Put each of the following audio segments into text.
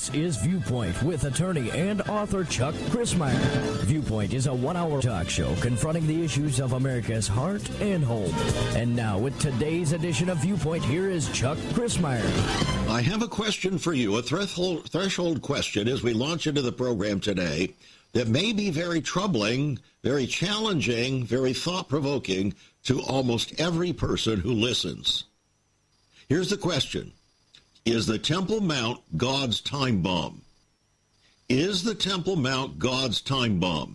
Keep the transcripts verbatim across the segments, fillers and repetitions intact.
This is Viewpoint with attorney and author Chuck Crismier. Viewpoint is a one-hour talk show confronting the issues of America's heart and home. And now with today's edition of Viewpoint, here is Chuck Crismier. I have a question for you, a threshold, threshold question as we launch into the program today that may be very troubling, very challenging, very thought-provoking to almost every person who listens. Here's the question. Is the Temple Mount God's time bomb? Is the Temple Mount God's time bomb?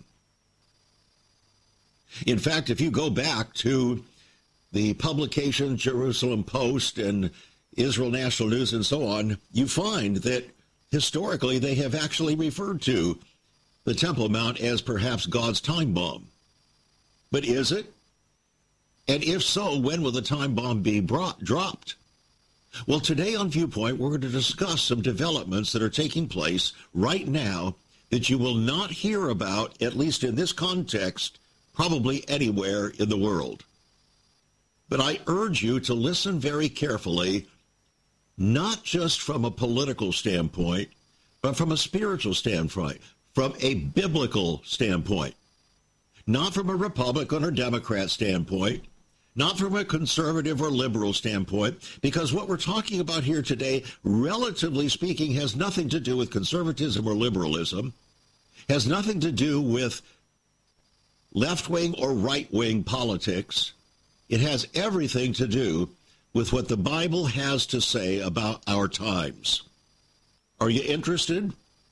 In fact, if you go back to the publication Jerusalem Post and Israel National News and so on, you find that historically they have actually referred to the Temple Mount as perhaps God's time bomb. But is it? And if so, when will the time bomb be brought, dropped? Well, today on Viewpoint, we're going to discuss some developments that are taking place right now that you will not hear about, at least in this context, probably anywhere in the world. But I urge you to listen very carefully, not just from a political standpoint, but from a spiritual standpoint, from a biblical standpoint, not from a Republican or Democrat standpoint, not from a conservative or liberal standpoint, because what we're talking about here today, relatively speaking, has nothing to do with conservatism or liberalism, has nothing to do with left-wing or right-wing politics. It has everything to do with what the Bible has to say about our times. Are you interested?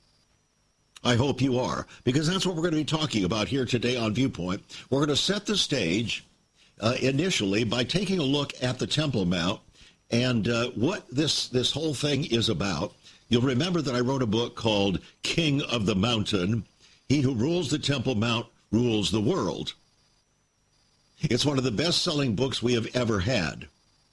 I hope you are, because that's what we're going to be talking about here today on Viewpoint. We're going to set the stage Uh, initially by taking a look at the Temple Mount and uh, what this, this whole thing is about. You'll remember that I wrote a book called King of the Mountain. He who rules the Temple Mount rules the world. It's one of the best-selling books we have ever had.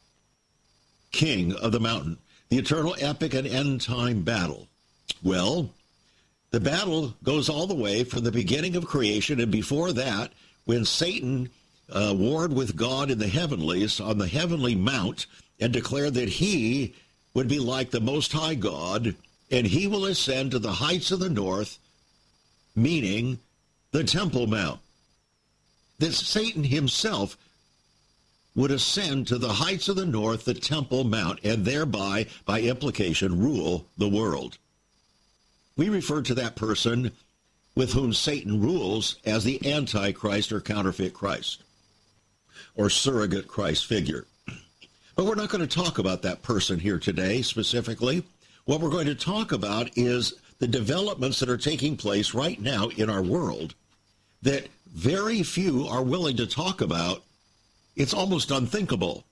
King of the Mountain, the eternal epic and end-time battle. Well, the battle goes all the way from the beginning of creation, and before that, when Satan Uh, warred with God in the heavenlies on the heavenly mount and declared that he would be like the Most High God and he will ascend to the heights of the north, meaning the Temple Mount. That Satan himself would ascend to the heights of the north, the Temple Mount, and thereby, by implication, rule the world. We refer to that person with whom Satan rules as the Antichrist or counterfeit Christ, or surrogate Christ figure. But we're not going to talk about that person here today specifically. What we're going to talk about is the developments that are taking place right now in our world that very few are willing to talk about. It's almost unthinkable.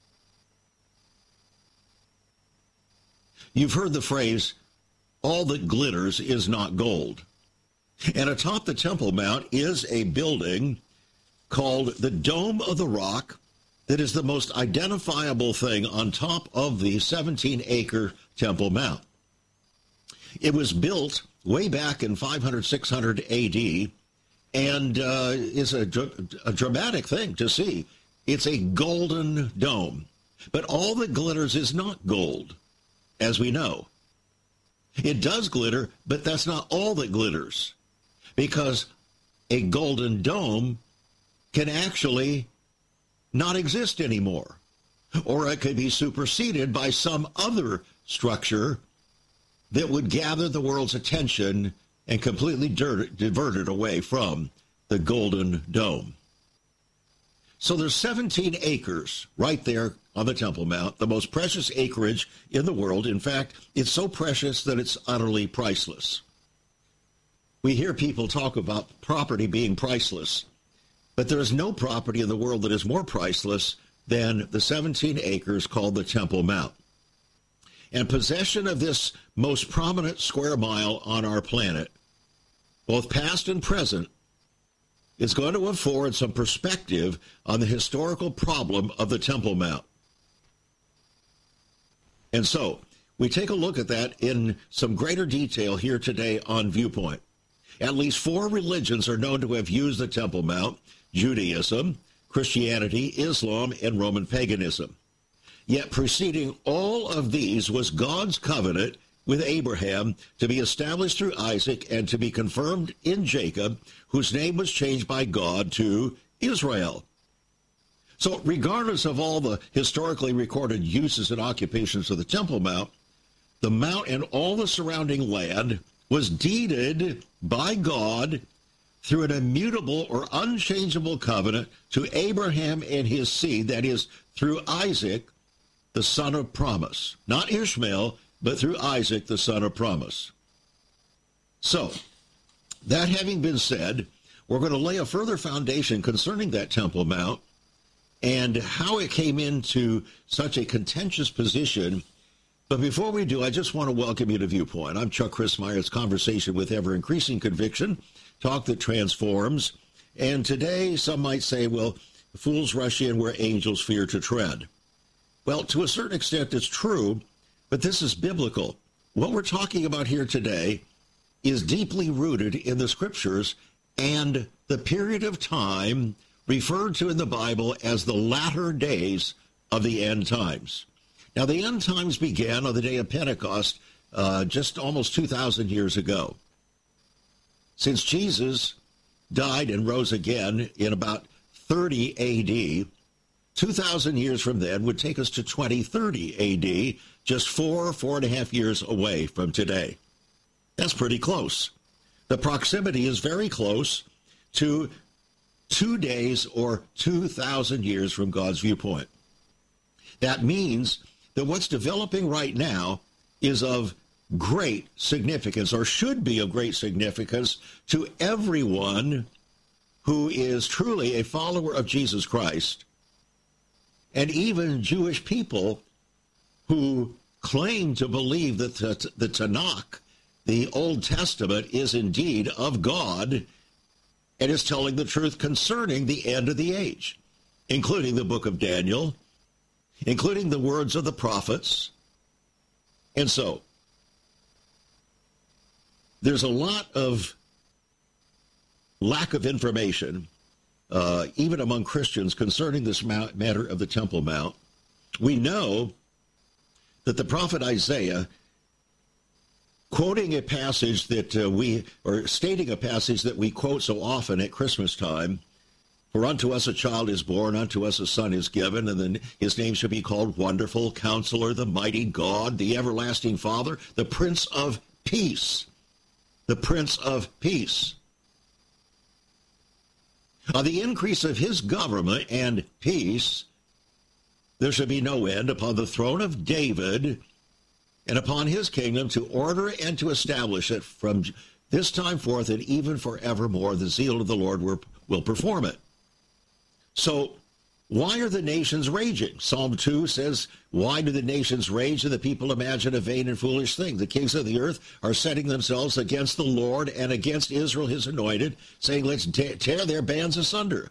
You've heard the phrase, all that glitters is not gold. And atop the Temple Mount is a building called the Dome of the Rock that is the most identifiable thing on top of the seventeen-acre Temple Mount. It was built way back in five hundred, six hundred A D and uh, is a, a dramatic thing to see. It's a golden dome. But all that glitters is not gold, as we know. It does glitter, but that's not all that glitters, because a golden dome can actually not exist anymore, or it could be superseded by some other structure that would gather the world's attention and completely divert it away from the Golden Dome. So there's seventeen acres right there on the Temple Mount, the most precious acreage in the world. In fact, it's so precious that it's utterly priceless. We hear people talk about property being priceless, but there is no property in the world that is more priceless than the seventeen acres called the Temple Mount. And possession of this most prominent square mile on our planet, both past and present, is going to afford some perspective on the historical problem of the Temple Mount. And so, we take a look at that in some greater detail here today on Viewpoint. At least four religions are known to have used the Temple Mount: Judaism, Christianity, Islam, and Roman paganism. Yet preceding all of these was God's covenant with Abraham to be established through Isaac and to be confirmed in Jacob, whose name was changed by God to Israel. So regardless of all the historically recorded uses and occupations of the Temple Mount, the mount and all the surrounding land was deeded by God through an immutable or unchangeable covenant to Abraham and his seed, that is, through Isaac, the son of promise. Not Ishmael, but through Isaac, the son of promise. So, that having been said, we're going to lay a further foundation concerning that Temple Mount and how it came into such a contentious position. But before we do, I just want to welcome you to Viewpoint. I'm Chuck Crismier. It's conversation with ever-increasing conviction, talk that transforms. And today, some might say, well, fools rush in where angels fear to tread. Well, to a certain extent, it's true, but this is biblical. What we're talking about here today is deeply rooted in the Scriptures and the period of time referred to in the Bible as the latter days of the end times. Now, the end times began on the day of Pentecost, uh, just almost two thousand years ago. Since Jesus died and rose again in about thirty A D, two thousand years from then would take us to twenty thirty A D, just four, four and a half years away from today. That's pretty close. The proximity is very close to two days or two thousand years from God's viewpoint. That means that what's developing right now is of great significance, or should be of great significance, to everyone who is truly a follower of Jesus Christ, and even Jewish people who claim to believe that the, the Tanakh, the Old Testament, is indeed of God and is telling the truth concerning the end of the age, including the book of Daniel, including the words of the prophets. And so, there's a lot of lack of information, uh, even among Christians, concerning this matter of the Temple Mount. We know that the prophet Isaiah, quoting a passage that uh, we, or stating a passage that we quote so often at Christmas time, for unto us a child is born, unto us a son is given, and then his name shall be called Wonderful, Counselor, the Mighty God, the Everlasting Father, the Prince of Peace. The Prince of Peace. On the increase of his government and peace, there shall be no end upon the throne of David and upon his kingdom, to order and to establish it from this time forth and even forevermore. The zeal of the Lord will perform it. So, why are the nations raging? Psalm two says, why do the nations rage and the people imagine a vain and foolish thing? The kings of the earth are setting themselves against the Lord and against Israel, his anointed, saying, let's te- tear their bands asunder.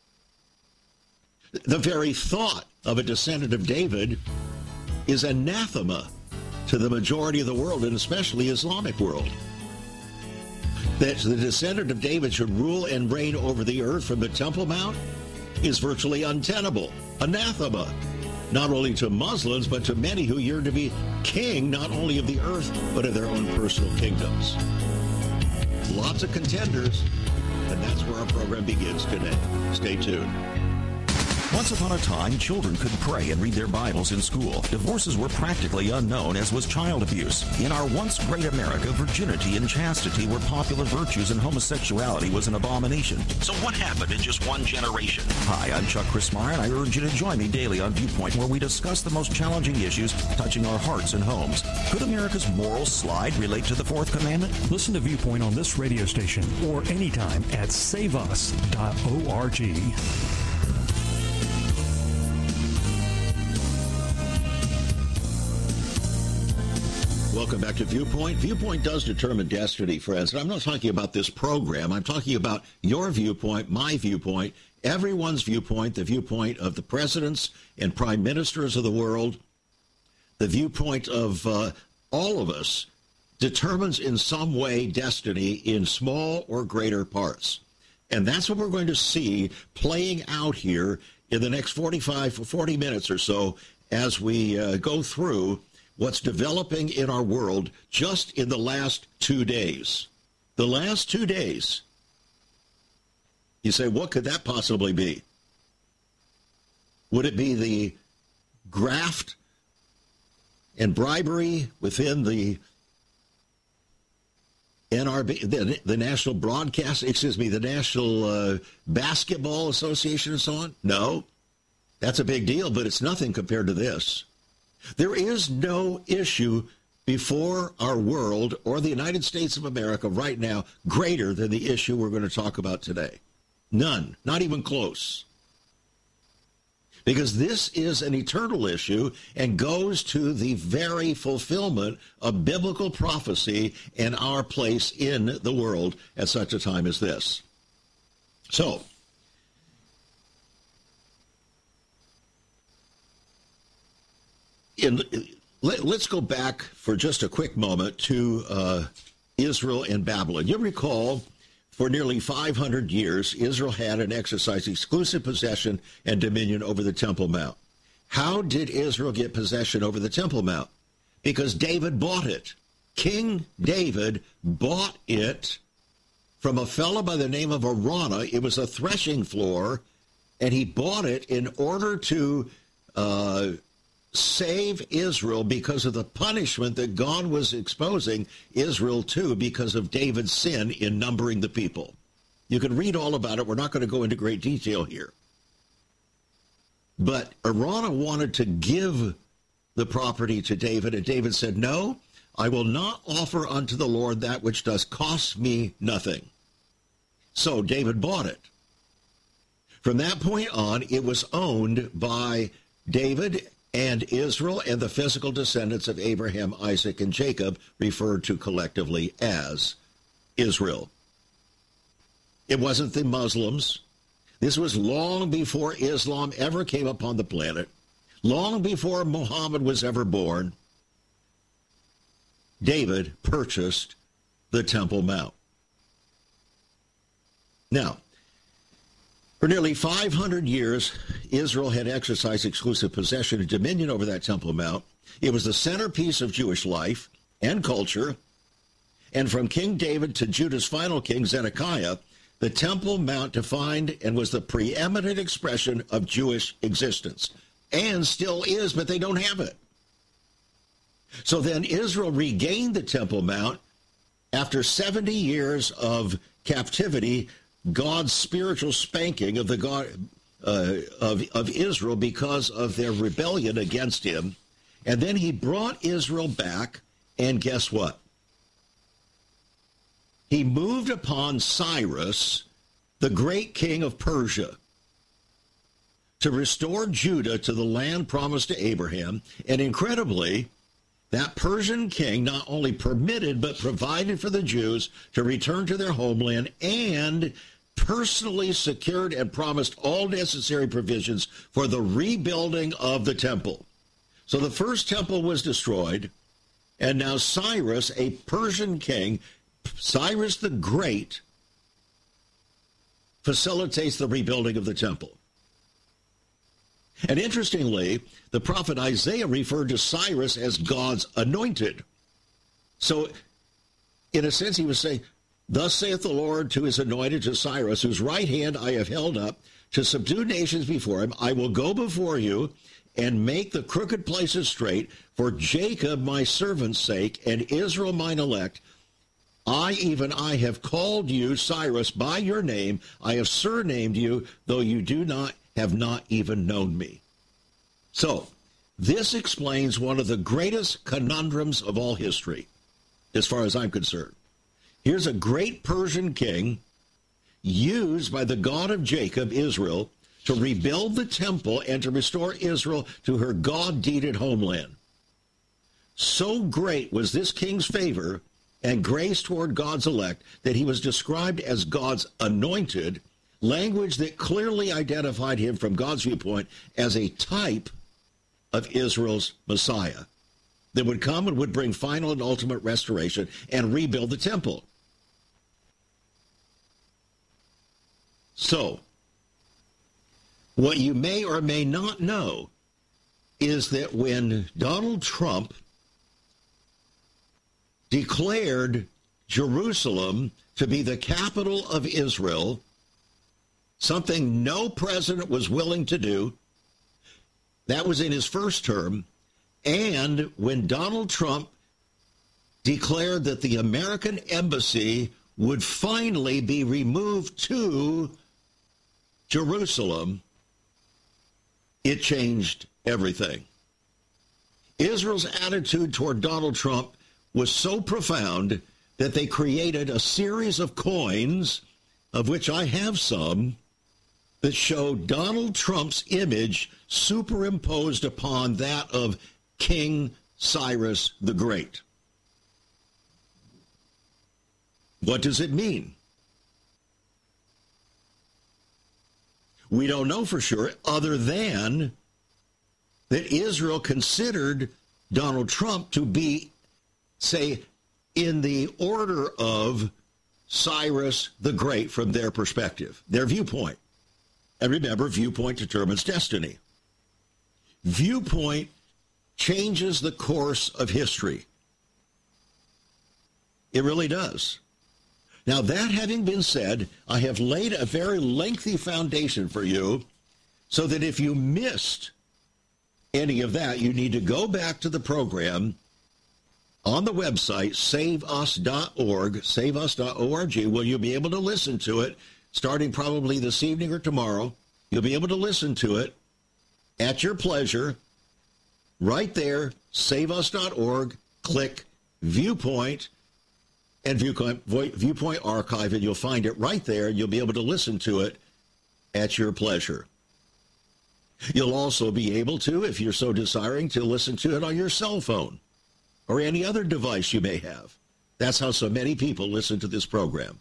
The very thought of a descendant of David is anathema to the majority of the world, and especially Islamic world. That the descendant of David should rule and reign over the earth from the Temple Mount is virtually untenable, anathema, not only to Muslims, but to many who yearn to be king, not only of the earth, but of their own personal kingdoms. Lots of contenders, and that's where our program begins today. Stay tuned. Once upon a time, children could pray and read their Bibles in school. Divorces were practically unknown, as was child abuse. In our once great America, virginity and chastity were popular virtues, and homosexuality was an abomination. So what happened in just one generation? Hi, I'm Chuck Crismier, and I urge you to join me daily on Viewpoint, where we discuss the most challenging issues touching our hearts and homes. Could America's moral slide relate to the Fourth Commandment? Listen to Viewpoint on this radio station or anytime at save us dot org. Welcome back to Viewpoint. Viewpoint does determine destiny, friends. And I'm not talking about this program. I'm talking about your viewpoint, my viewpoint, everyone's viewpoint, the viewpoint of the presidents and prime ministers of the world, the viewpoint of uh, all of us determines in some way destiny in small or greater parts. And that's what we're going to see playing out here in the next forty-five, forty minutes or so as we uh, go through what's developing in our world just in the last two days. The last two days. You say, what could that possibly be? Would it be the graft and bribery within the N R B, the, the National Broadcast, excuse me, the National uh, Basketball Association and so on? No. That's a big deal, but it's nothing compared to this. There is no issue before our world or the United States of America right now greater than the issue we're going to talk about today. None. Not even close. Because this is an eternal issue and goes to the very fulfillment of biblical prophecy and our place in the world at such a time as this. So, in, let, let's go back for just a quick moment to uh, Israel and Babylon. You recall, for nearly five hundred years, Israel had and exercised exclusive possession and dominion over the Temple Mount. How did Israel get possession over the Temple Mount? Because David bought it. King David bought it from a fellow by the name of Araunah. It was a threshing floor, and he bought it in order to uh, save Israel because of the punishment that God was exposing Israel to because of David's sin in numbering the people. You can read all about it. We're not going to go into great detail here. But Araunah wanted to give the property to David, and David said, no, I will not offer unto the Lord that which does cost me nothing. So David bought it. From that point on, it was owned by David and Israel and the physical descendants of Abraham, Isaac, and Jacob, referred to collectively as Israel. It wasn't the Muslims. This was long before Islam ever came upon the planet, long before Muhammad was ever born. David purchased the Temple Mount. Now, for nearly five hundred years, Israel had exercised exclusive possession and dominion over that Temple Mount. It was the centerpiece of Jewish life and culture. And from King David to Judah's final king, Zedekiah, the Temple Mount defined and was the preeminent expression of Jewish existence. And still is, but they don't have it. So then Israel regained the Temple Mount after seventy years of captivity, God's spiritual spanking of the God uh, of, of Israel because of their rebellion against him. And then he brought Israel back, and guess what? He moved upon Cyrus, the great king of Persia, to restore Judah to the land promised to Abraham. And incredibly, that Persian king not only permitted but provided for the Jews to return to their homeland and personally secured and promised all necessary provisions for the rebuilding of the temple. So the first temple was destroyed, and now Cyrus, a Persian king, Cyrus the Great, facilitates the rebuilding of the temple. And interestingly, the prophet Isaiah referred to Cyrus as God's anointed. So, in a sense, he was saying, thus saith the Lord to his anointed, to Cyrus, whose right hand I have held up to subdue nations before him. I will go before you and make the crooked places straight for Jacob my servant's sake and Israel mine elect. I, even I, have called you, Cyrus, by your name. I have surnamed you, though you do not have not even known me. So, this explains one of the greatest conundrums of all history, as far as I'm concerned. Here's a great Persian king used by the God of Jacob, Israel, to rebuild the temple and to restore Israel to her God-deeded homeland. So great was this king's favor and grace toward God's elect that he was described as God's anointed, language that clearly identified him from God's viewpoint as a type of Israel's Messiah that would come and would bring final and ultimate restoration and rebuild the temple. So, what you may or may not know is that when Donald Trump declared Jerusalem to be the capital of Israel, something no president was willing to do. That was in his first term. And when Donald Trump declared that the American embassy would finally be removed to Jerusalem, it changed everything. Israel's attitude toward Donald Trump was so profound that they created a series of coins, of which I have some, that show Donald Trump's image superimposed upon that of King Cyrus the Great. What does it mean? We don't know for sure, other than that Israel considered Donald Trump to be, say, in the order of Cyrus the Great from their perspective, their viewpoint. And remember, viewpoint determines destiny. Viewpoint changes the course of history. It really does. Now, that having been said, I have laid a very lengthy foundation for you so that if you missed any of that, you need to go back to the program on the website, save us dot org, save us dot org, where you'll be able to listen to it starting probably this evening or tomorrow. You'll be able to listen to it at your pleasure right there, save us dot org, click Viewpoint, and Viewpoint, Viewpoint Archive, and you'll find it right there. You'll be able to listen to it at your pleasure. You'll also be able to, if you're so desiring, to listen to it on your cell phone or any other device you may have. That's how so many people listen to this program,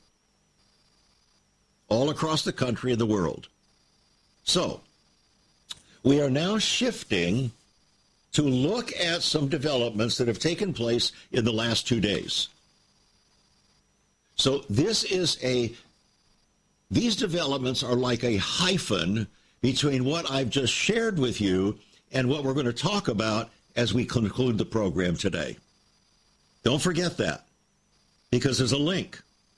all across the country and the world. So, we are now shifting to look at some developments that have taken place in the last two days. So this is a, these developments are like a hyphen between what I've just shared with you and what we're going to talk about as we conclude the program today. Don't forget that, because there's a link.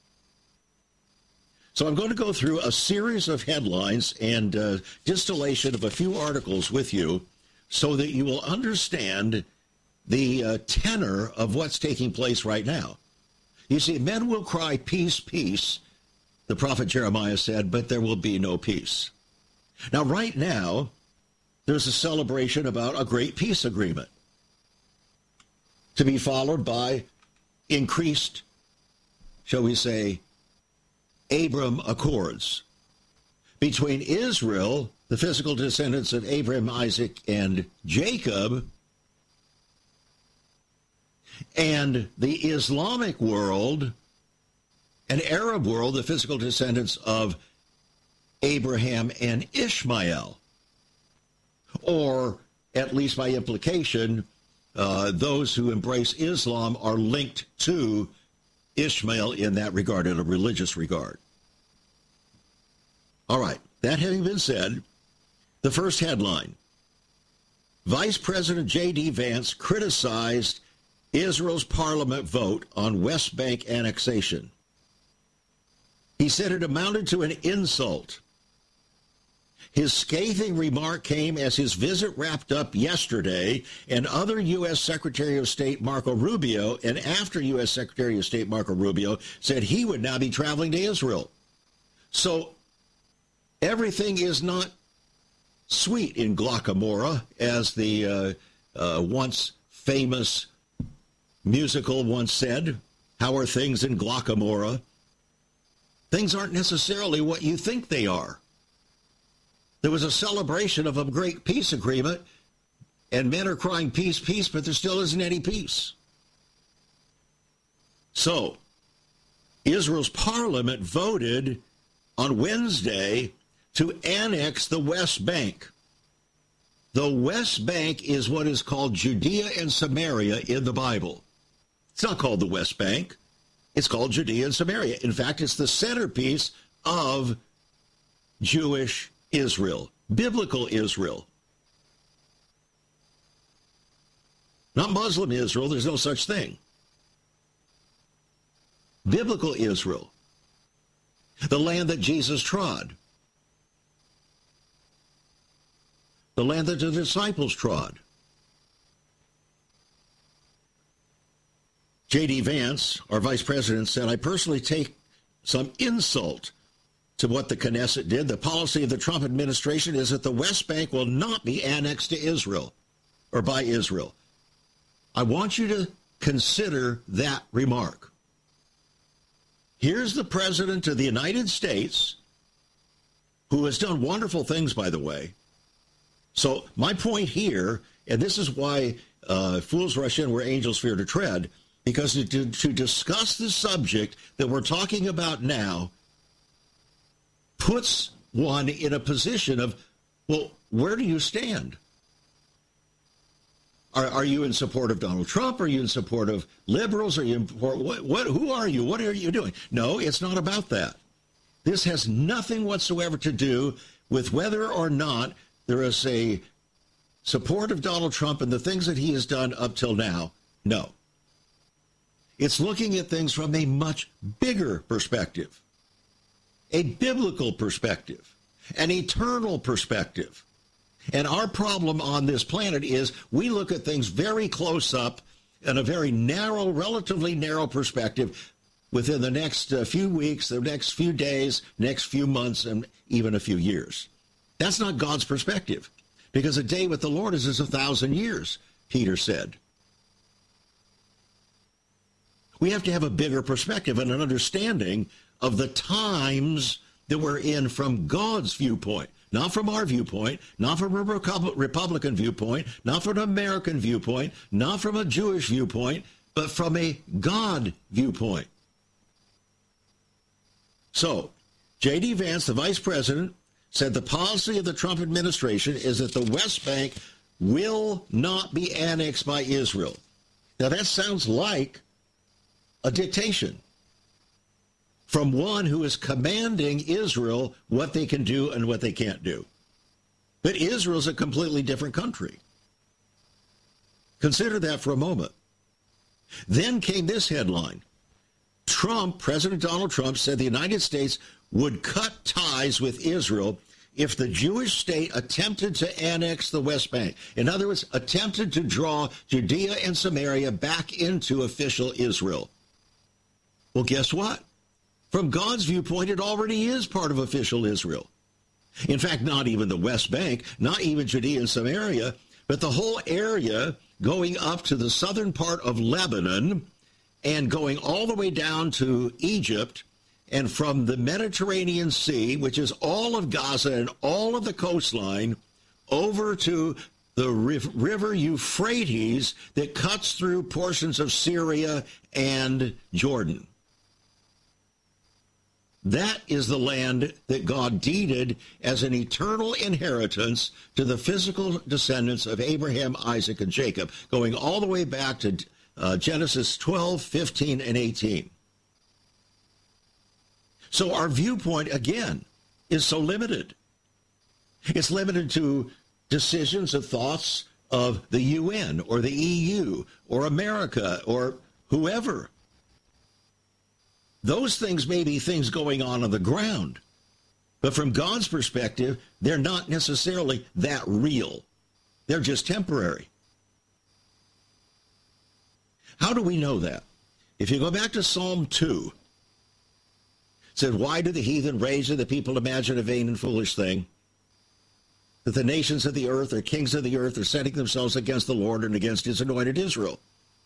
So I'm going to go through a series of headlines and uh, distillation of a few articles with you so that you will understand the uh, tenor of what's taking place right now. You see, men will cry, peace, peace, the prophet Jeremiah said, but there will be no peace. Now, right now, there's a celebration about a great peace agreement to be followed by increased, shall we say, Abram Accords between Israel, the physical descendants of Abraham, Isaac, and Jacob, and the Islamic world, an Arab world, the physical descendants of Abraham and Ishmael, or at least by implication, uh, those who embrace Islam are linked to Ishmael in that regard, in a religious regard. All right, that having been said, the first headline, Vice President J D Vance criticized Israel's parliament vote on West Bank annexation. He said it amounted to an insult. His scathing remark came as his visit wrapped up yesterday, and other U S. Secretary of State Marco Rubio, and after U S. Secretary of State Marco Rubio, said he would now be traveling to Israel. So everything is not sweet in Glockamora, as the uh, uh, once famous musical once said. How are things in Glockamora? Things aren't necessarily what you think they are. There was a celebration of a great peace agreement, and men are crying peace, peace, but there still isn't any peace. So, Israel's parliament voted on Wednesday to annex the West Bank. The West Bank is what is called Judea and Samaria in the Bible. It's not called the West Bank. It's called Judea and Samaria. In fact, it's the centerpiece of Jewish Israel, biblical Israel. Not Muslim Israel. There's no such thing. biblical Israel, the land that Jesus trod, the land that the disciples trod. J D Vance, our vice president, said, I personally take some insult to what the Knesset did. The policy of the Trump administration is that the West Bank will not be annexed to Israel or by Israel. I want you to consider that remark. Here's the president of the United States, who has done wonderful things, by the way. So my point here, and this is why uh, fools rush in where angels fear to tread, because to, to discuss the subject that we're talking about now puts one in a position of, well, where do you stand? Are, are you in support of Donald Trump? Are you in support of liberals? Are you in support, what, what, who are you? What are you doing? No, it's not about that. This has nothing whatsoever to do with whether or not there is a support of Donald Trump and the things that he has done up till now. No. It's looking at things from a much bigger perspective, a biblical perspective, an eternal perspective. And our problem on this planet is we look at things very close up in a very narrow, relatively narrow perspective within the next uh, few weeks, the next few days, next few months, and even a few years. That's not God's perspective, because a day with the Lord is as a thousand years, Peter said. We have to have a bigger perspective and an understanding of the times that we're in from God's viewpoint, not from our viewpoint, not from a Republican viewpoint, not from an American viewpoint, not from a Jewish viewpoint, but from a God viewpoint. So, J D Vance, the vice president, said the policy of the Trump administration is that the West Bank will not be annexed by Israel. Now, that sounds like a dictation from one who is commanding Israel what they can do and what they can't do. But Israel's a completely different country. Consider that for a moment. Then came this headline. Trump, President Donald Trump, said the United States would cut ties with Israel if the Jewish state attempted to annex the West Bank. In other words, attempted to draw Judea and Samaria back into official Israel. Well, guess what? From God's viewpoint, it already is part of official Israel. In fact, not even the West Bank, not even Judea and Samaria, but the whole area going up to the southern part of Lebanon and going all the way down to Egypt, and from the Mediterranean Sea, which is all of Gaza and all of the coastline, over to the river Euphrates that cuts through portions of Syria and Jordan. That is the land that God deeded as an eternal inheritance to the physical descendants of Abraham, Isaac, and Jacob, going all the way back to uh, Genesis twelve, fifteen, and eighteen. So our viewpoint, again, is so limited. It's limited to decisions and thoughts of the U N or the E U or America or whoever. Those things may be things going on on the ground, but from God's perspective, they're not necessarily that real. They're just temporary. How do we know that? If you go back to Psalm two, it said, why do the heathen rage and the people imagine a vain and foolish thing? That the nations of the earth or kings of the earth are setting themselves against the Lord and against his anointed Israel.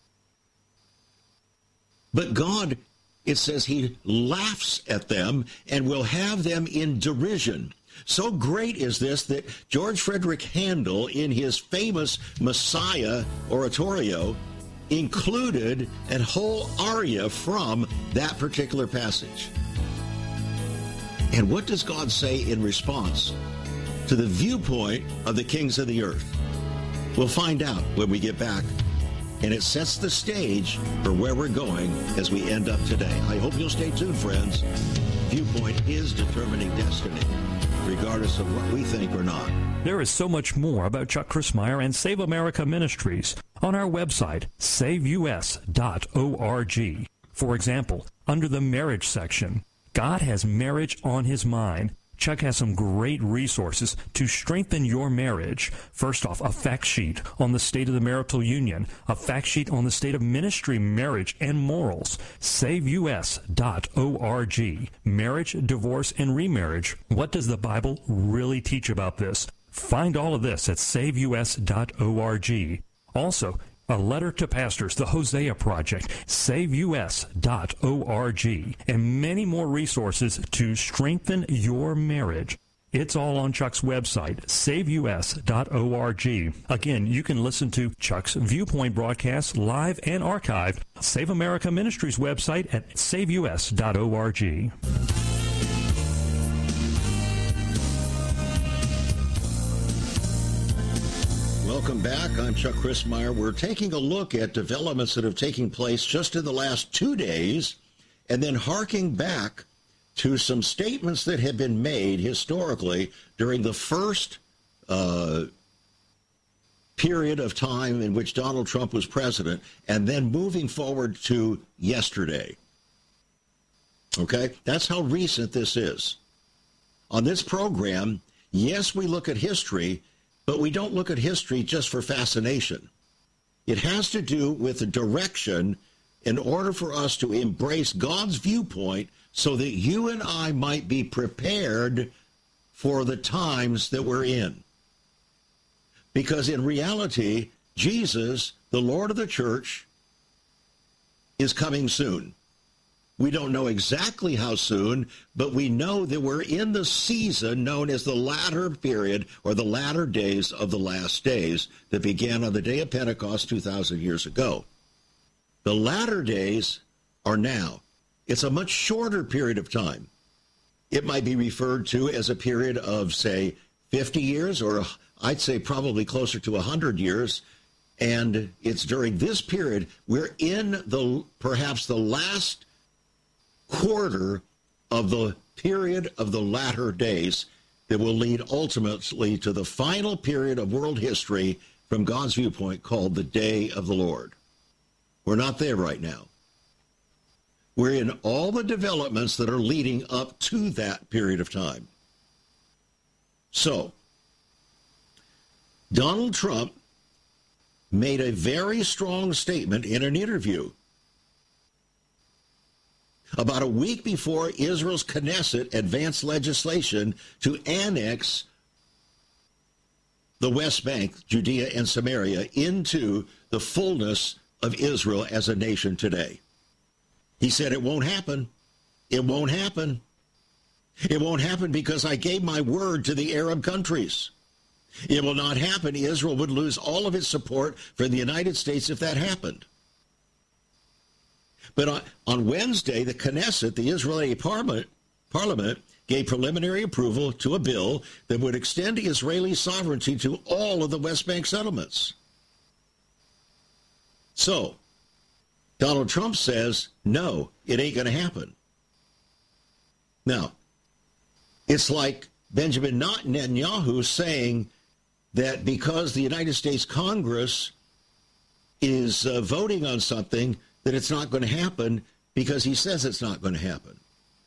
But God, it says he laughs at them and will have them in derision. So great is this that George Frederick Handel, in his famous Messiah oratorio, included a whole aria from that particular passage. And what does God say in response to the viewpoint of the kings of the earth? We'll find out when we get back. And it sets the stage for where we're going as we end up today. I hope you'll stay tuned, friends. Viewpoint is determining destiny, regardless of what we think or not. There is so much more about Chuck Crismier and Save America Ministries on our website, save u s dot org. For example, under the marriage section, God has marriage on his mind. Chuck has some great resources to strengthen your marriage. First off, a fact sheet on the state of the marital union, a fact sheet on the state of ministry, marriage, and morals. save u s dot org. Marriage, divorce, and remarriage. What does the Bible really teach about this? Find all of this at save u s dot org. Also, a letter to pastors, the Hosea Project, save u s dot org, and many more resources to strengthen your marriage. It's all on Chuck's website, save u s dot org. Again, you can listen to Chuck's Viewpoint broadcasts live and archived. Save America Ministries website at save u s dot org. Welcome back. I'm Chuck Crismier. We're taking a look at developments that have taken place just in the last two days and then harking back to some statements that have been made historically during the first uh, period of time in which Donald Trump was president, and then moving forward to yesterday. Okay? That's how recent this is. On this program, yes, we look at history, but we don't look at history just for fascination. It has to do with the direction in order for us to embrace God's viewpoint so that you and I might be prepared for the times that we're in. Because in reality, Jesus, the Lord of the church, is coming soon. We don't know exactly how soon, but we know that we're in the season known as the latter period or the latter days of the last days that began on the day of Pentecost two thousand years ago. The latter days are now. It's a much shorter period of time. It might be referred to as a period of, say, fifty years, or I'd say probably closer to one hundred years. And it's during this period, we're in the perhaps the last quarter of the period of the latter days that will lead ultimately to the final period of world history from God's viewpoint called the Day of the Lord. We're not there right now. We're in all the developments that are leading up to that period of time. So, Donald Trump made a very strong statement in an interview about a week before Israel's Knesset advanced legislation to annex the West Bank, Judea and Samaria, into the fullness of Israel as a nation today. He said it won't happen. It won't happen. It won't happen because I gave my word to the Arab countries. It will not happen. Israel would lose all of its support from the United States if that happened. But on, on Wednesday, the Knesset, the Israeli parliament, parliament, gave preliminary approval to a bill that would extend Israeli sovereignty to all of the West Bank settlements. So, Donald Trump says, no, it ain't going to happen. Now, it's like Benjamin Netanyahu saying that because the United States Congress is uh, voting on something, that it's not going to happen because he says it's not going to happen.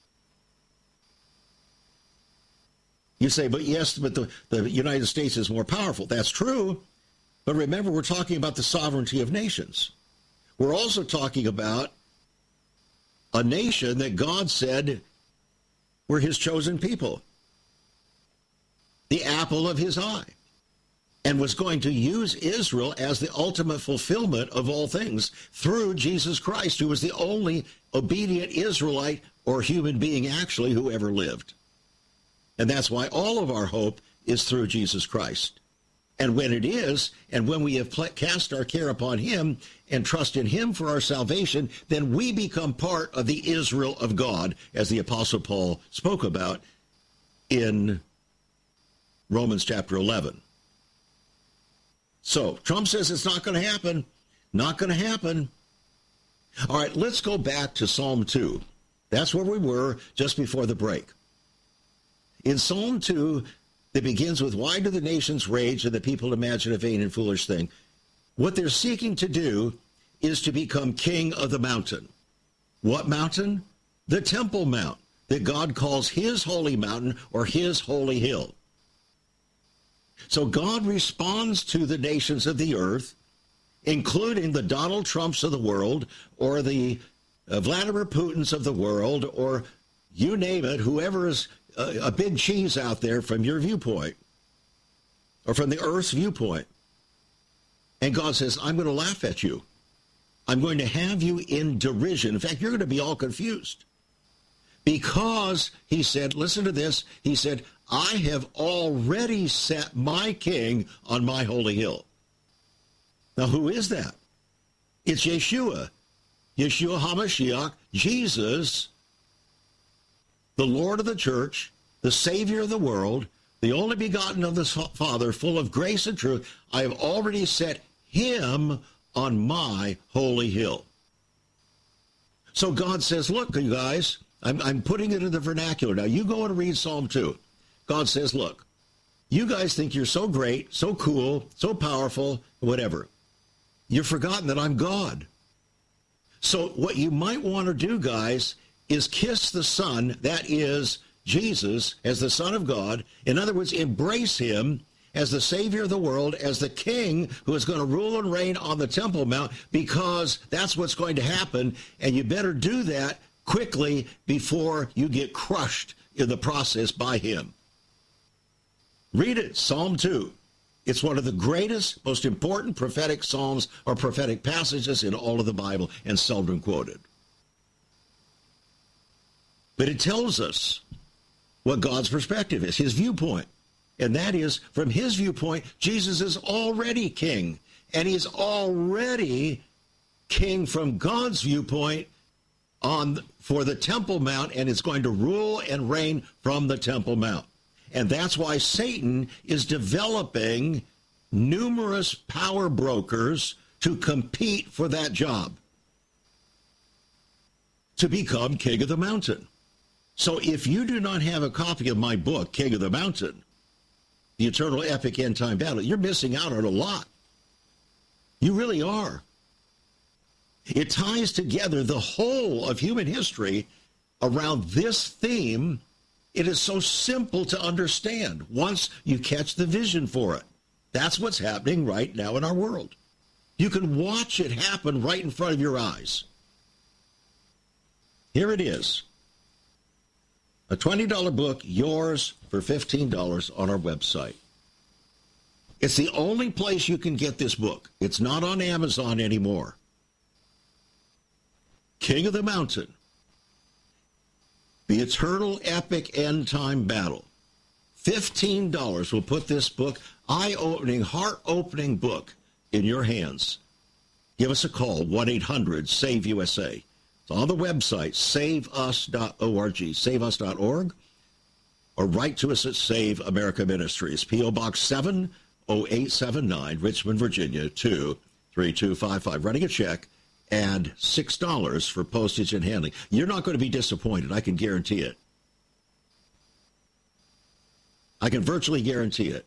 You say, but yes, but the, the United States is more powerful. That's true. But remember, we're talking about the sovereignty of nations. We're also talking about a nation that God said were his chosen people, the apple of his eye, and was going to use Israel as the ultimate fulfillment of all things through Jesus Christ, who was the only obedient Israelite or human being actually who ever lived. And that's why all of our hope is through Jesus Christ. And when it is, and when we have cast our care upon him and trust in him for our salvation, then we become part of the Israel of God, as the Apostle Paul spoke about in Romans chapter eleven. So, Trump says it's not going to happen. Not going to happen. All right, let's go back to Psalm two. That's where we were just before the break. In Psalm two, that begins with, why do the nations rage and the people imagine a vain and foolish thing? What they're seeking to do is to become king of the mountain. What mountain? The Temple Mount, that God calls his holy mountain or his holy hill. So God responds to the nations of the earth, including the Donald Trumps of the world, or the uh, Vladimir Putins of the world, or you name it, whoever is a, a big cheese out there from your viewpoint, or from the earth's viewpoint. And God says, I'm going to laugh at you. I'm going to have you in derision. In fact, you're going to be all confused. Because, he said, listen to this, he said, I have already set my king on my holy hill. Now, who is that? It's Yeshua. Yeshua HaMashiach, Jesus, the Lord of the church, the Savior of the world, the only begotten of the Father, full of grace and truth. I have already set him on my holy hill. So God says, look, you guys, I'm, I'm putting it in the vernacular. Now, you go and read Psalm two. God says, look, you guys think you're so great, so cool, so powerful, whatever. You've forgotten that I'm God. So what you might want to do, guys, is kiss the Son, that is Jesus, as the Son of God. In other words, embrace him as the Savior of the world, as the King who is going to rule and reign on the Temple Mount, because that's what's going to happen, and you better do that quickly before you get crushed in the process by him. Read it, Psalm two. It's one of the greatest, most important prophetic psalms or prophetic passages in all of the Bible, and seldom quoted. But it tells us what God's perspective is, his viewpoint. And that is, from his viewpoint, Jesus is already king. And he's already king from God's viewpoint on for the Temple Mount, and is going to rule and reign from the Temple Mount. And that's why Satan is developing numerous power brokers to compete for that job, to become king of the mountain. So if you do not have a copy of my book, King of the Mountain, The Eternal Epic End Time Battle, you're missing out on a lot. You really are. It ties together the whole of human history around this theme. It is so simple to understand once you catch the vision for it. That's what's happening right now in our world. You can watch it happen right in front of your eyes. Here it is. A twenty dollar book, yours for fifteen dollars on our website. It's the only place you can get this book. It's not on Amazon anymore. King of the Mountain. The Eternal Epic End Time Battle. fifteen dollars will put this book, eye-opening, heart-opening book, in your hands. Give us a call, one eight hundred save U S A. It's on the website, save us dot org, save us dot org, or write to us at Save America Ministries, P O Box seven oh eight seven nine, Richmond, Virginia, two three two five five. Running a check, and six dollars for postage and handling. You're not going to be disappointed. I can guarantee it. I can virtually guarantee it.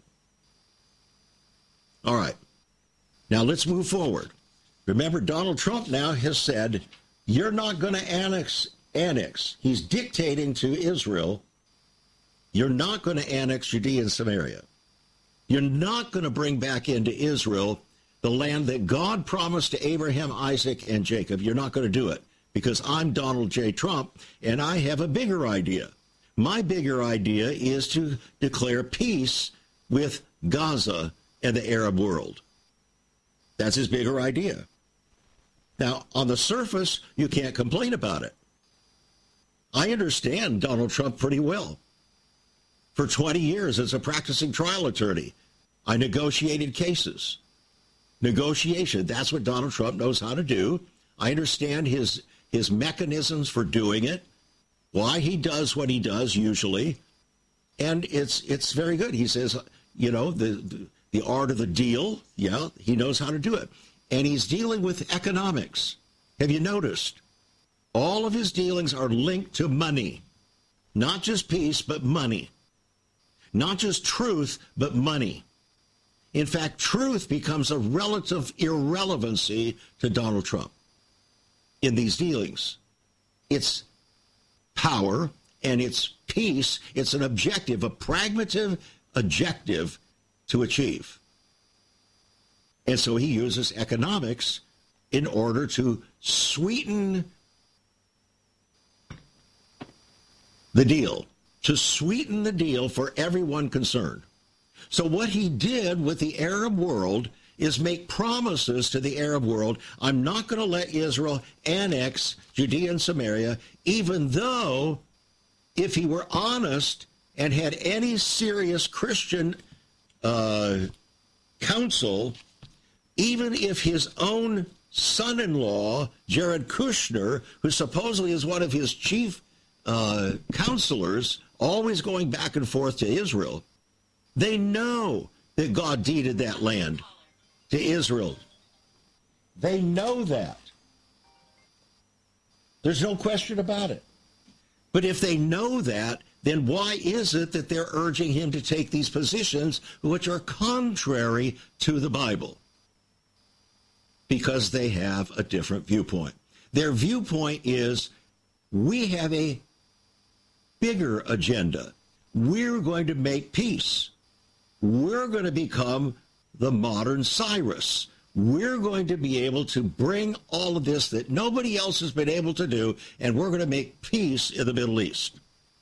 All right. Now let's move forward. Remember, Donald Trump now has said, you're not going to annex, annex. He's dictating to Israel, you're not going to annex Judea and Samaria. You're not going to bring back into Israel the land that God promised to Abraham, Isaac, and Jacob. You're not going to do it because I'm Donald J. Trump, and I have a bigger idea. My bigger idea is to declare peace with Gaza and the Arab world. That's his bigger idea. Now, on the surface, you can't complain about it. I understand Donald Trump pretty well. For twenty years as a practicing trial attorney, I negotiated cases. Negotiation, that's what Donald Trump knows how to do. I understand his his mechanisms for doing it, why he does what he does usually, and it's it's very good. He says, you know, the, the, the art of the deal, yeah, he knows how to do it. And he's dealing with economics. Have you noticed? All of his dealings are linked to money. Not just peace, but money. Not just truth, but money. In fact, truth becomes a relative irrelevancy to Donald Trump in these dealings. its power and its peace. It's an objective, a pragmatic objective to achieve. And so he uses economics in order to sweeten the deal, to sweeten the deal for everyone concerned. So what he did with the Arab world is make promises to the Arab world. I'm not going to let Israel annex Judea and Samaria, even though if he were honest and had any serious Christian uh, counsel, even if his own son-in-law, Jared Kushner, who supposedly is one of his chief uh, counselors, always going back and forth to Israel, they know that God deeded that land to Israel. They know that. There's no question about it. But if they know that, then why is it that they're urging him to take these positions which are contrary to the Bible? Because they have a different viewpoint. Their viewpoint is, we have a bigger agenda. We're going to make peace. We're going to become the modern Cyrus. We're going to be able to bring all of this that nobody else has been able to do, and we're going to make peace in the Middle East.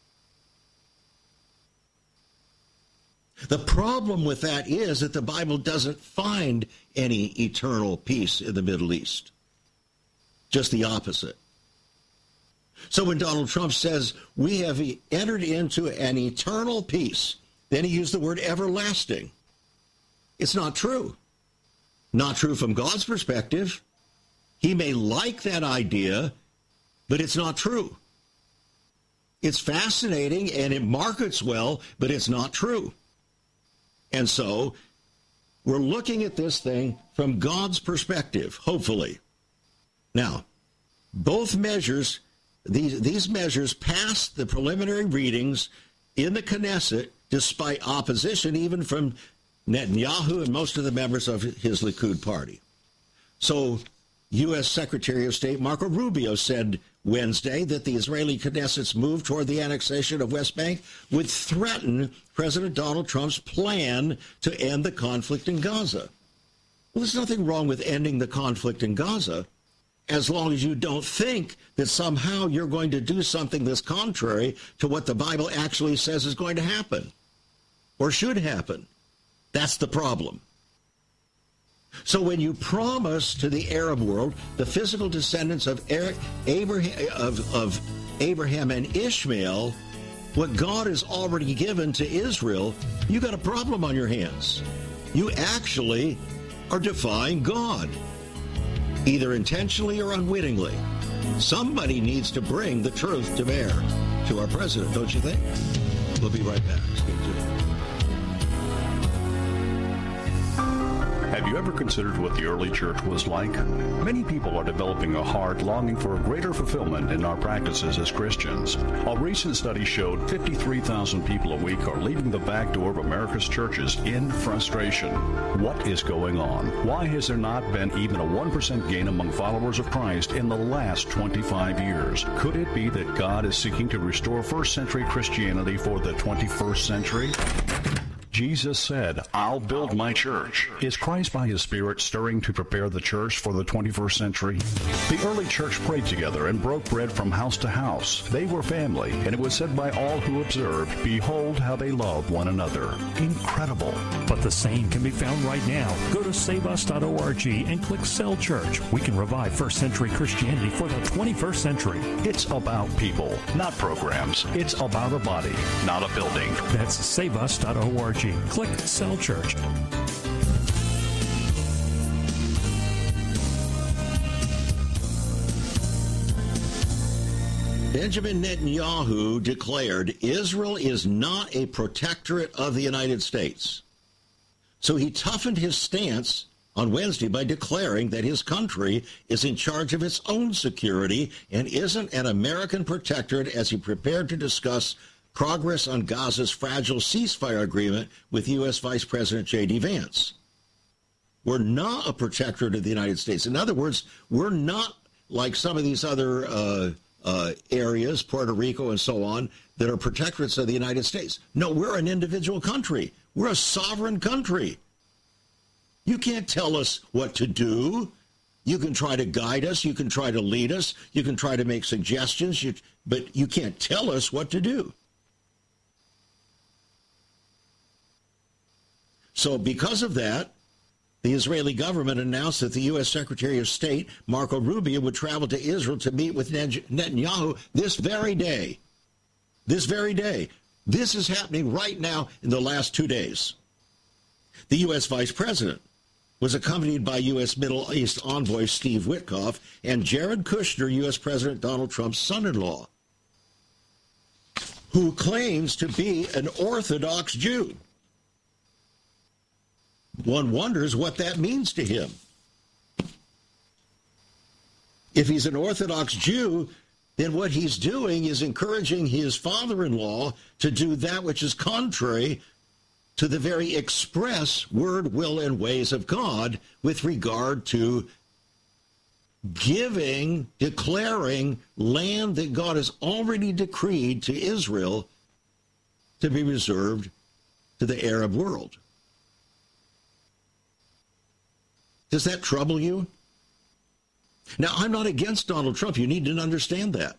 The problem with that is that the Bible doesn't find any eternal peace in the Middle East. Just the opposite. So when Donald Trump says we have entered into an eternal peace, then he used the word everlasting. It's not true. Not true from God's perspective. He may like that idea, but it's not true. It's fascinating and it markets well, but it's not true. And so we're looking at this thing from God's perspective, hopefully. Now, both measures, these, these measures passed the preliminary readings in the Knesset despite opposition even from Netanyahu and most of the members of his Likud party. So U S Secretary of State Marco Rubio said Wednesday that the Israeli Knesset's move toward the annexation of West Bank would threaten President Donald Trump's plan to end the conflict in Gaza. Well, there's nothing wrong with ending the conflict in Gaza as long as you don't think that somehow you're going to do something that's contrary to what the Bible actually says is going to happen or should happen. That's the problem. So when you promise to the Arab world, the physical descendants of Abraham, of, of Abraham and Ishmael, what God has already given to Israel, you got a problem on your hands. You actually are defying God, either intentionally or unwittingly. Somebody needs to bring the truth to bear to our president, don't you think? We'll be right back. Stay tuned. Have you ever considered what the early church was like? Many people are developing a heart longing for a greater fulfillment in our practices as Christians. A recent study showed fifty-three thousand people a week are leaving the back door of America's churches in frustration. What is going on? Why has there not been even a one percent gain among followers of Christ in the last twenty-five years? Could it be that God is seeking to restore first century Christianity for the twenty-first century? Jesus said, I'll build my church. Is Christ by his Spirit stirring to prepare the church for the twenty-first century? The early church prayed together and broke bread from house to house. They were family, and it was said by all who observed, behold how they love one another. Incredible. But the same can be found right now. Go to save us dot org and click Cell Church. We can revive first century Christianity for the twenty-first century. It's about people, not programs. It's about a body, not a building. That's save us dot org. Click Cell Church. Benjamin Netanyahu declared Israel is not a protectorate of the United States. So he toughened his stance on Wednesday by declaring that his country is in charge of its own security and isn't an American protectorate as he prepared to discuss progress on Gaza's fragile ceasefire agreement with U S Vice President J D Vance. We're not a protectorate of the United States. In other words, we're not like some of these other uh, uh, areas, Puerto Rico and so on, that are protectorates of the United States. No, we're an individual country. We're a sovereign country. You can't tell us what to do. You can try to guide us. You can try to lead us. You can try to make suggestions, you, but you can't tell us what to do. So because of that, the Israeli government announced that the U S Secretary of State, Marco Rubio, would travel to Israel to meet with Netanyahu this very day. This very day. This is happening right now in the last two days. The U S Vice President was accompanied by U S Middle East envoy Steve Witkoff and Jared Kushner, U S President Donald Trump's son-in-law, who claims to be an Orthodox Jew. One wonders what that means to him. If he's an Orthodox Jew, then what he's doing is encouraging his father-in-law to do that which is contrary to the very express word, will, and ways of God with regard to giving, declaring land that God has already decreed to Israel to be reserved to the Arab world. Does that trouble you? Now, I'm not against Donald Trump. You need to understand that.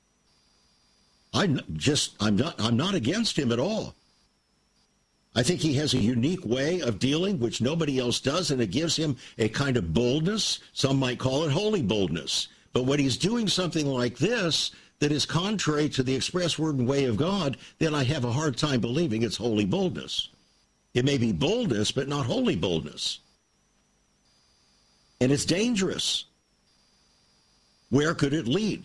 I'm just, I'm not, I'm not against him at all. I think he has a unique way of dealing, which nobody else does, and it gives him a kind of boldness. Some might call it holy boldness. But when he's doing something like this that is contrary to the express word and way of God, then I have a hard time believing it's holy boldness. It may be boldness, but not holy boldness. And it's dangerous. Where could it lead?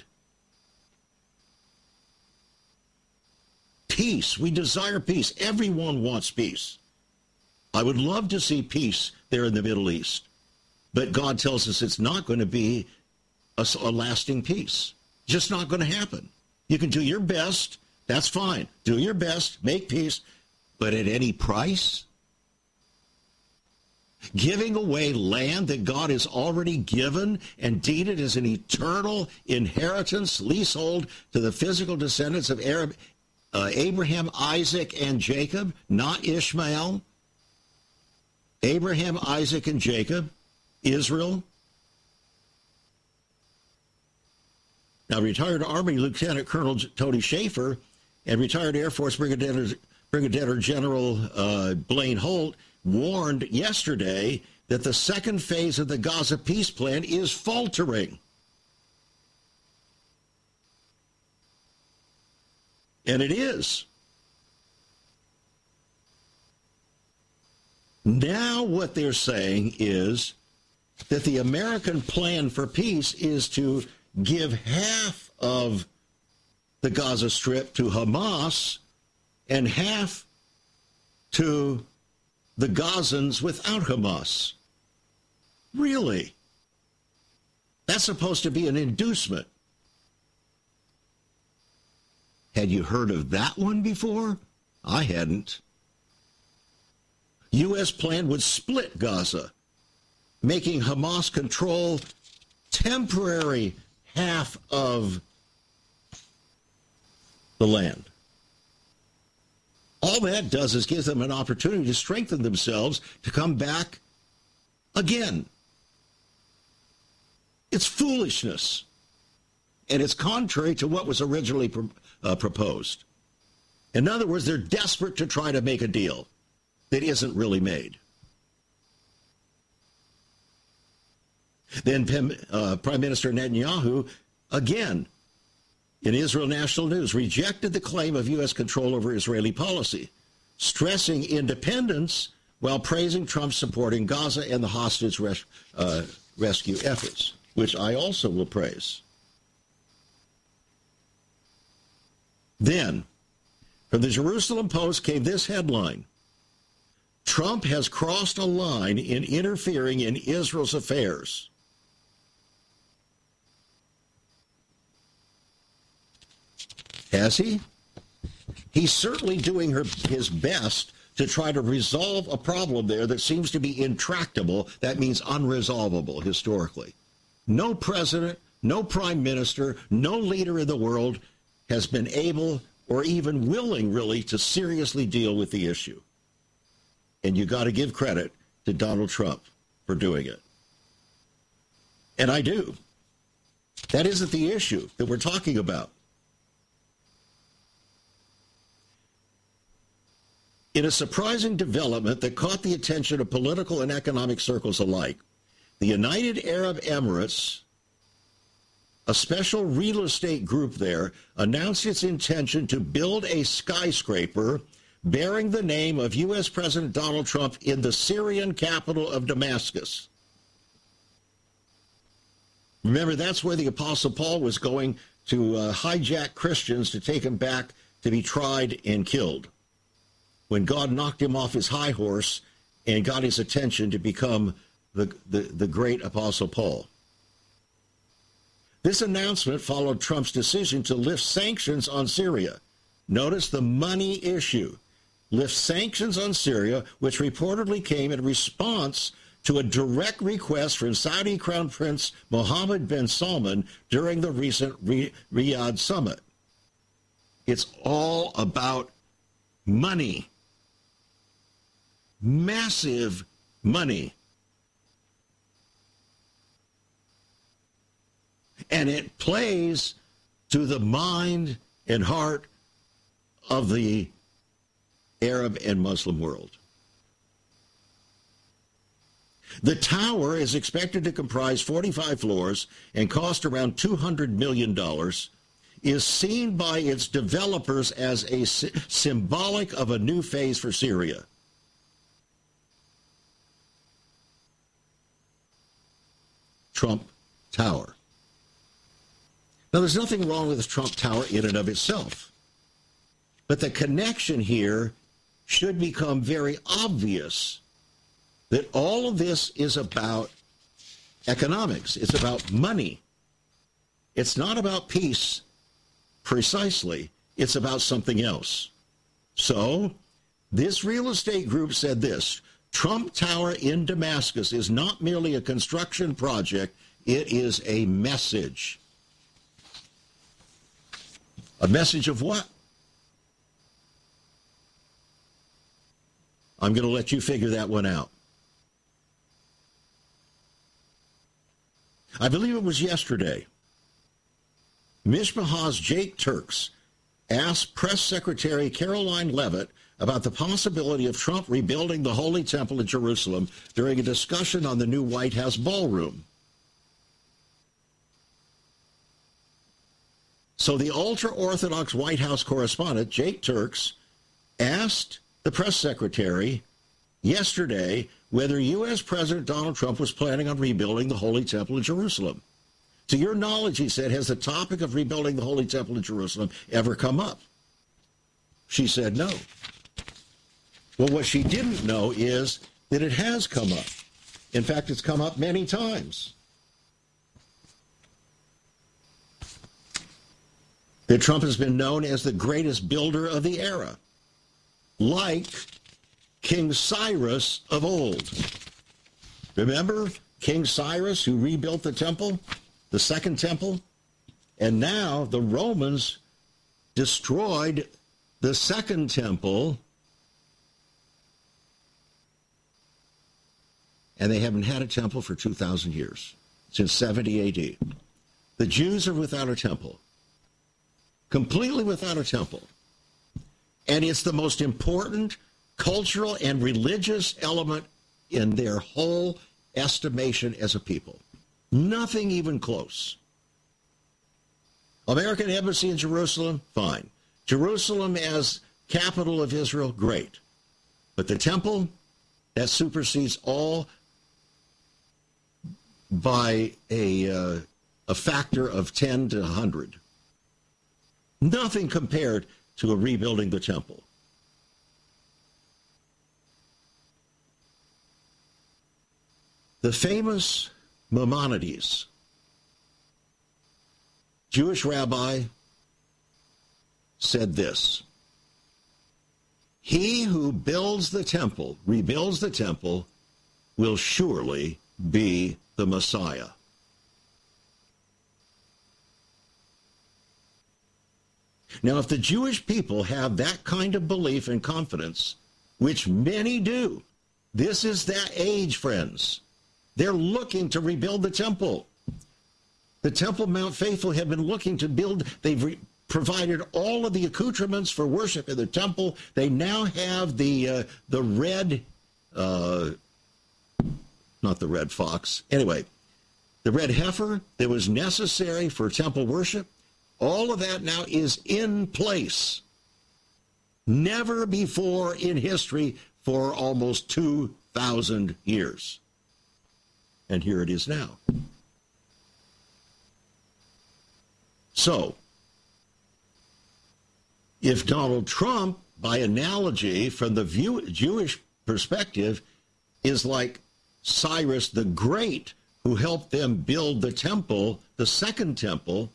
Peace. We desire peace. Everyone wants peace. I would love to see peace there in the Middle East. But God tells us it's not going to be a, a lasting peace. Just not going to happen. You can do your best. That's fine. Do your best. Make peace. But at any price? Giving away land that God has already given and deeded as an eternal inheritance, leasehold to the physical descendants of Arab, uh, Abraham, Isaac, and Jacob, not Ishmael. Abraham, Isaac, and Jacob, Israel. Now, retired Army Lieutenant Colonel Tony Schaefer and retired Air Force Brigadier, Brigadier General uh, Blaine Holt warned yesterday that the second phase of the Gaza peace plan is faltering. And it is. Now what they're saying is that the American plan for peace is to give half of the Gaza Strip to Hamas and half to the Gazans without Hamas. Really? That's supposed to be an inducement. Had you heard of that one before? I hadn't. U S plan would split Gaza, making Hamas control temporary half of the land. All that does is gives them an opportunity to strengthen themselves to come back again. It's foolishness. And it's contrary to what was originally pro- uh, proposed. In other words, they're desperate to try to make a deal that isn't really made. Then uh, Prime Minister Netanyahu, again, in Israel National News, rejected the claim of U S control over Israeli policy, stressing independence while praising Trump's supporting Gaza and the hostage res- uh, rescue efforts, which I also will praise. Then, from the Jerusalem Post came this headline: Trump has crossed a line in interfering in Israel's affairs. Has he? He's certainly doing her, his best to try to resolve a problem there that seems to be intractable. That means unresolvable historically. No president, no prime minister, no leader in the world has been able or even willing, really, to seriously deal with the issue. And you got to give credit to Donald Trump for doing it. And I do. That isn't the issue that we're talking about. In a surprising development that caught the attention of political and economic circles alike, the United Arab Emirates, a special real estate group there, announced its intention to build a skyscraper bearing the name of U S President Donald Trump in the Syrian capital of Damascus. Remember, that's where the Apostle Paul was going to uh, hijack Christians to take them back to be tried and killed, when God knocked him off his high horse and got his attention to become the, the, the great Apostle Paul. This announcement followed Trump's decision to lift sanctions on Syria. Notice the money issue. Lift sanctions on Syria, which reportedly came in response to a direct request from Saudi Crown Prince Mohammed bin Salman during the recent Riyadh summit. It's all about money. Massive money. And it plays to the mind and heart of the Arab and Muslim world. The tower is expected to comprise forty-five floors and cost around two hundred million dollars, is seen by its developers as a sy- symbolic of a new phase for Syria. Trump Tower. Now, there's nothing wrong with the Trump Tower in and of itself, but the connection here should become very obvious, that all of this is about economics. It's about money. It's not about peace precisely. It's about something else. So this real estate group said this: Trump Tower in Damascus is not merely a construction project, it is a message. A message of what? I'm going to let you figure that one out. I believe it was yesterday, Mishpaha's Jake Turks asked Press Secretary Caroline Leavitt about the possibility of Trump rebuilding the Holy Temple in Jerusalem during a discussion on the new White House ballroom. So the ultra-Orthodox White House correspondent, Jake Turks, asked the press secretary yesterday whether U S President Donald Trump was planning on rebuilding the Holy Temple in Jerusalem. To your knowledge, he said, has the topic of rebuilding the Holy Temple in Jerusalem ever come up? She said no. Well, what she didn't know is that it has come up. In fact, it's come up many times. That Trump has been known as the greatest builder of the era, like King Cyrus of old. Remember King Cyrus, who rebuilt the temple, the second temple? And now the Romans destroyed the second temple, and they haven't had a temple for two thousand years, since seventy A D. The Jews are without a temple, completely without a temple. And it's the most important cultural and religious element in their whole estimation as a people. Nothing even close. American embassy in Jerusalem, fine. Jerusalem as capital of Israel, great. But the temple, that supersedes all by a, uh, a factor of ten to one hundred. Nothing compared to a rebuilding the temple. The famous Maimonides, Jewish rabbi, said this: he who builds the temple, rebuilds the temple, will surely be the Messiah. Now, if the Jewish people have that kind of belief and confidence, which many do, this is that age, friends. They're looking to rebuild the temple. The Temple Mount Faithful have been looking to build. They've re- provided all of the accoutrements for worship in the temple. They now have the uh, the red, uh, not the red fox. Anyway, the red heifer that was necessary for temple worship. All of that now is in place. Never before in history for almost two thousand years. And here it is now. So, if Donald Trump, by analogy from the view, Jewish perspective, is like Cyrus the Great, who helped them build the temple, the second temple,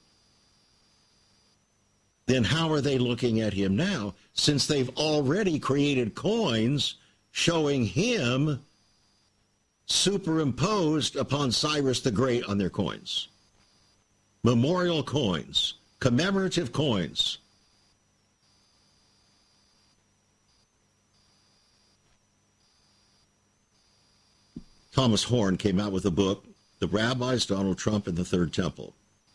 then how are they looking at him now, since they've already created coins showing him superimposed upon Cyrus the Great on their coins? Memorial coins, commemorative coins. Thomas Horn came out with a book, The Rabbis, Donald Trump, and the Third Temple.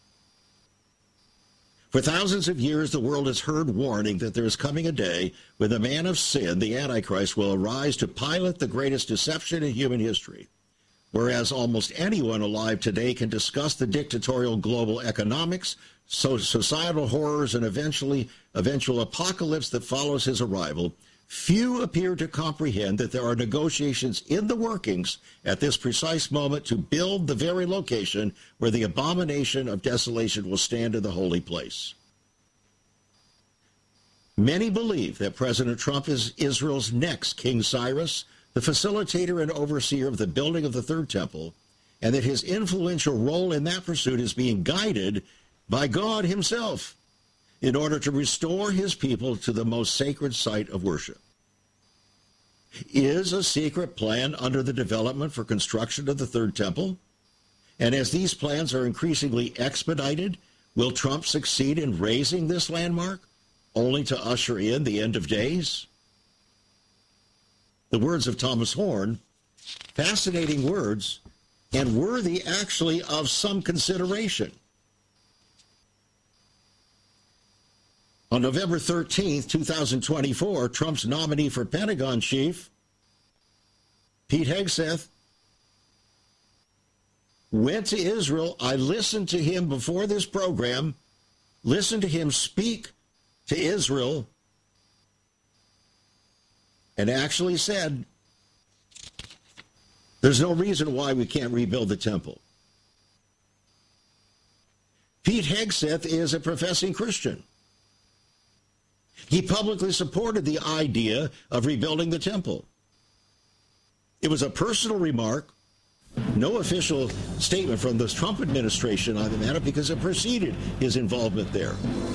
For thousands of years, the world has heard warning that there is coming a day when the man of sin, the Antichrist, will arise to pilot the greatest deception in human history. Whereas almost anyone alive today can discuss the dictatorial global economics, so societal horrors, and eventually eventual apocalypse that follows his arrival, few appear to comprehend that there are negotiations in the workings at this precise moment to build the very location where the abomination of desolation will stand in the holy place. Many believe that President Trump is Israel's next King Cyrus, the facilitator and overseer of the building of the Third Temple, and that his influential role in that pursuit is being guided by God himself in order to restore his people to the most sacred site of worship. Is a secret plan under the development for construction of the Third Temple? And as these plans are increasingly expedited, will Trump succeed in raising this landmark, only to usher in the end of days? The words of Thomas Horn, fascinating words, and worthy actually of some consideration. On November thirteenth, twenty twenty-four, Trump's nominee for Pentagon chief, Pete Hegseth, went to Israel. I listened to him before this program, listened to him speak to Israel, and actually said, there's no reason why we can't rebuild the temple. Pete Hegseth is a professing Christian. He publicly supported the idea of rebuilding the temple. It was a personal remark, no official statement from the Trump administration on the matter because it preceded his involvement there.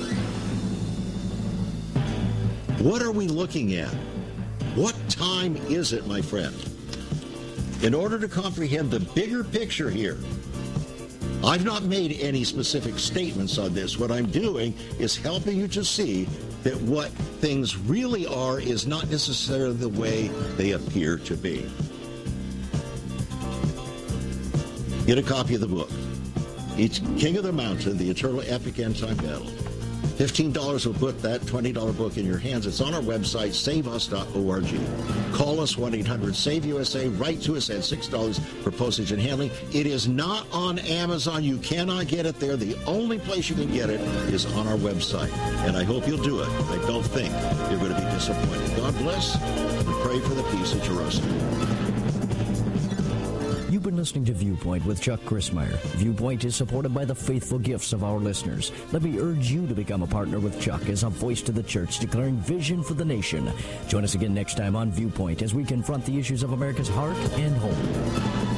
What are we looking at? What time is it, my friend? In order to comprehend the bigger picture here, I've not made any specific statements on this. What I'm doing is helping you to see that what things really are is not necessarily the way they appear to be. Get a copy of the book. It's King of the Mountain, the Eternal Epic End Time Battle. fifteen dollars will put that twenty dollars book in your hands. It's on our website, save us dot org. Call us, one eight hundred save U S A. Write to us at six dollars for postage and handling. It is not on Amazon. You cannot get it there. The only place you can get it is on our website. And I hope you'll do it. I don't think you're going to be disappointed. God bless, and pray for the peace of Jerusalem. You've been listening to Viewpoint with Chuck Crismier. Viewpoint is supported by the faithful gifts of our listeners. Let me urge you to become a partner with Chuck as a voice to the church, declaring vision for the nation. Join us again next time on Viewpoint as we confront the issues of America's heart and home.